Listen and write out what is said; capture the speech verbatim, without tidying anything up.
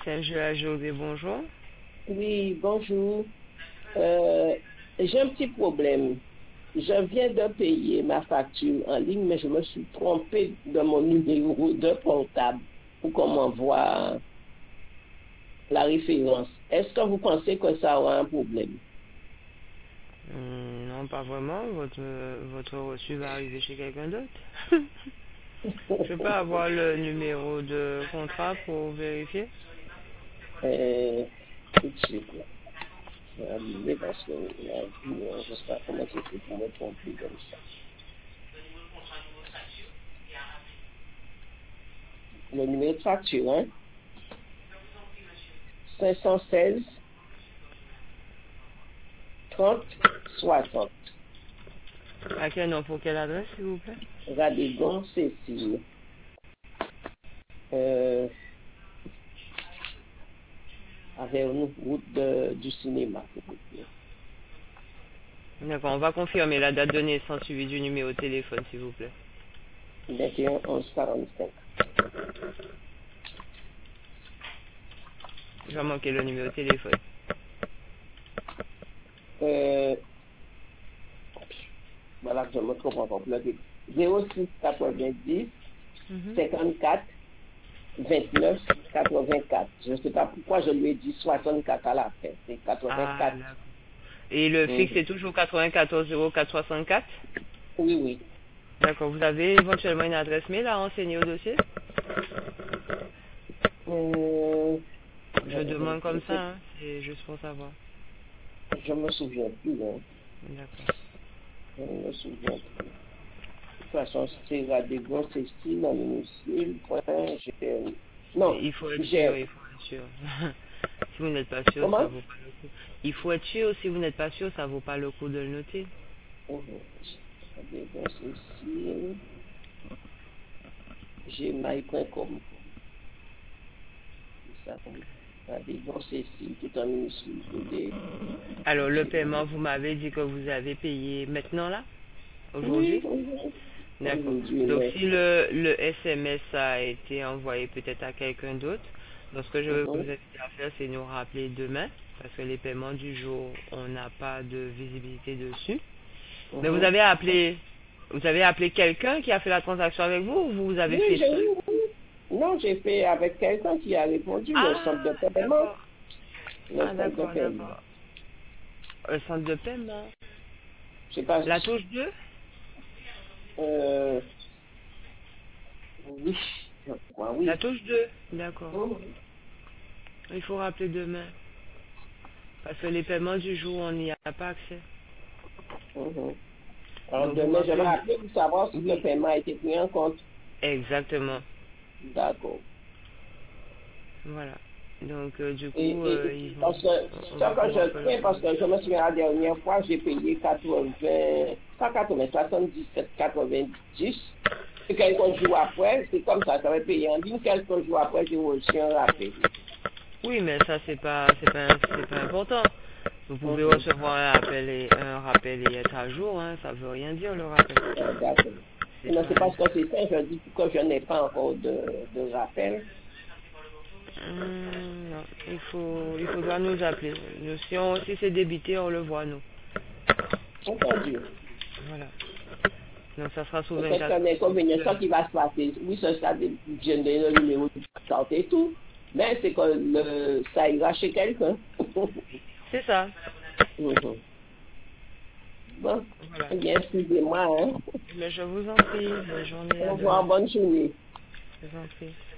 Saint-Gilles-à-José, bonjour. Oui, bonjour. Euh, j'ai un petit problème. Je viens de payer ma facture en ligne, mais je me suis trompée de mon numéro de portable pour qu'on m'envoie la référence. Est-ce que vous pensez que ça aura un problème? Hum, non, pas vraiment. Votre, votre reçu va arriver chez quelqu'un d'autre. Je peux pas avoir le numéro de contrat pour vérifier? Euh, tout de suite, là. Je vais allumer parce que la vie, euh, je ne sais pas comment c'est fait pour me tromper comme ça. Le numéro de facture, hein? cinq cent seize trente soixante. À quel nom? Pour quelle adresse, s'il vous plaît? Radégon, Cécile. Euh, avec une route de, du cinéma. D'accord, on va confirmer la date de naissance suivie du numéro de téléphone, s'il vous plaît. vingt et un onze quarante-cinq. Je vais manquer le numéro de téléphone. Euh, voilà, je me trompe encore plus. zéro six quatre-vingt-dix Mhm. cinquante-quatre vingt-neuf quatre-vingt-quatre. Je ne sais pas pourquoi je lui ai dit soixante-quatre à la fin. C'est Ah, quatre-vingt-quatre. d'accord. Et le Mhm. fixe est toujours quatre-vingt-quatorze zéro quatre soixante-quatre? Oui, oui. D'accord, vous avez éventuellement une adresse mail à renseigner au dossier? Euh, Je demande comme je, ça, hein, c'est juste pour savoir. je me souviens plus. Hein. D'accord. Je me souviens plus. De toute façon, c'est Radégon, Cécile, en minuscule, point, j'ai... Mais Non, il faut être sûr, j'ai... il faut être sûr. Si vous n'êtes pas sûr, ça Comment? vaut pas le coup. Il faut être sûr, si vous n'êtes pas sûr, ça vaut pas le coup de le noter. Mhm. Radégon, Cécile, gmail point com. C'est ça. Radégon, Cécile, tout en minuscule. Tout des... Alors, le Gmail. paiement, vous m'avez dit que vous avez payé maintenant, là? Oui, Aujourd'hui? oui. D'accord. Aujourd'hui, Donc, mais... si le, le S M S a été envoyé peut-être à quelqu'un d'autre, donc ce que je vais vous Mhm. inviter à faire, c'est nous rappeler demain, parce que les paiements du jour, on n'a pas de visibilité dessus. Mais vous Mhm. avez appelé, vous avez appelé quelqu'un qui a fait la transaction avec vous ou vous avez Oui, fait j'ai seul? eu, oui. Non, j'ai fait avec quelqu'un qui a répondu, le centre Ah, de paiement. d'accord. Le Ah, centre de d'accord, paiement. d'accord. Le centre de paiement. Je sais pas La si... touche deux? Euh, oui, je crois, La oui. touche deux. D'accord. Mhm. Il faut rappeler demain. Parce que les paiements du jour, on n'y a pas accès. Mhm. Alors Donc vous demain, je vais rappelez... appeler pour savoir si le Oui, paiement a été pris en compte. exactement. D'accord. Voilà. Donc euh, du Et, coup, et, euh, et ils vont, parce que on ça va que pouvoir je faire le tiens, parce paiement. que je me souviens la dernière fois, j'ai payé quatre-vingts, pas quatre-vingts, soixante-dix-sept, quatre-vingt-dix. Et quelques jours après, c'est comme ça, j'avais payé en ligne, quelques jours après, j'ai reçu un rappel. Oui, mais ça c'est pas, c'est pas, c'est pas important. Vous pouvez Mhm. recevoir un rappel et un rappel et être à jour, hein. Ça veut rien dire le rappel. Ah, d'accord. C'est Non, c'est pas. parce que c'est ça, je dis que je n'ai pas encore de, de rappel. Hum, non, il faut, il faudra nous appeler. Nous, si on, si c'est débité, on le voit nous. Entendu. Voilà. Donc ça sera sous Peut-être vingt-quatre qu'un inconvénient, ça qui va se passer, oui, ça, ça, je donne le numéro de carte et tout, mais c'est que le, ça ira chez quelqu'un. C'est ça. Mhm. Bon, Voilà. eh bien, excusez-moi, hein. Mais je vous en prie, bonne journée, Au à revoir, demain. bonne journée. Je vous en prie.